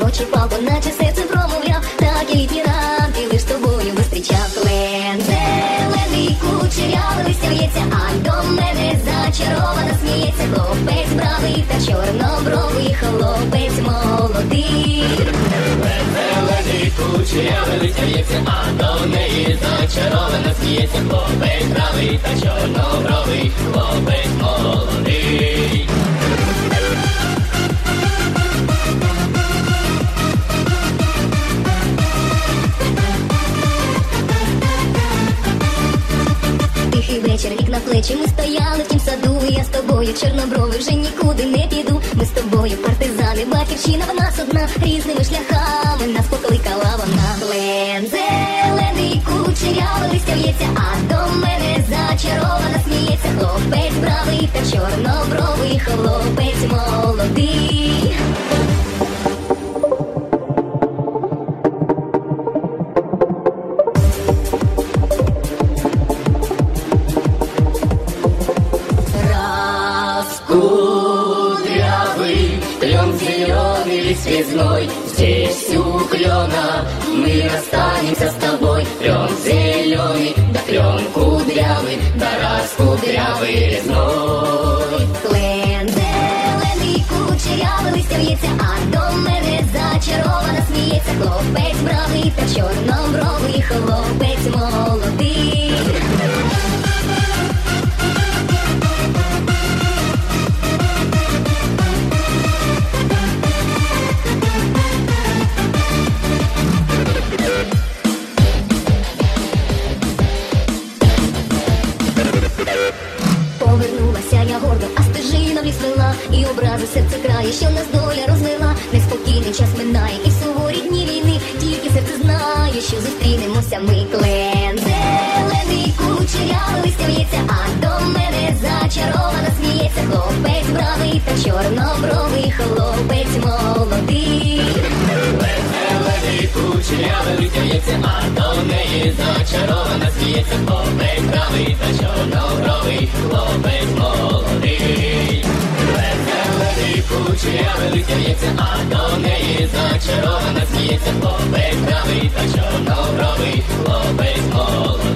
очі палко, наче серце промовляв. Так і літні ранки лиш тобою зустрічав. Лен зелений кучерявий листя в'ється, а до мене зачаровано сміється. Хлопець бравий та чорнобровий, хлопець молодий. Лен зелений кучерявий листя в'ється, а до неї зачаровано сміється. Хлопець бравий та чорнобровий, хлопець молодий. Тихий вечір, рік на плечі, ми стояли в тім саду. Я з тобою, чорнобровий, вже нікуди не піду. Ми з тобою партизани, батьківщина в нас одна. Різними шляхами нас покликала вона. Лен зелений кучерявий листя в'ється, а до мене зачаровано сміється. Хлопець бравий та чорнобровий, хлопець молодий. Кудрявый, клен зеленый, весь связной, здесь у клена мы расстанемся с тобой. Клен зеленый, да клен кудрявый, да раз кудрявый резной. Клен зелений кучерявий листя в'ється, а до мене зачаровано сміється. Хлопець бравий та чорнобровий, хлопець молодий. Повернулася я гордо, а стежина в ліс вела, і образи серце крає, що нас доля розвела. Неспокійний час минає, і суворі дні війни, тільки серце знає, що зустрінемося ми. Клен зелений кучерявий листя в'ється, а до мене зачаровано сміється. Хлопець бравий та чорнобровий, хлопець молодий. Клен зелений кучерявий листя в'ється, а до неї зачаровано сміється. Хлопець бравий та чорнобровий, хлопець молодий. Клен зелений кучерявий листя в'ється, а до неї зачаровано сміється. Хлопець бравий та чорнобровий, хлопець молодий.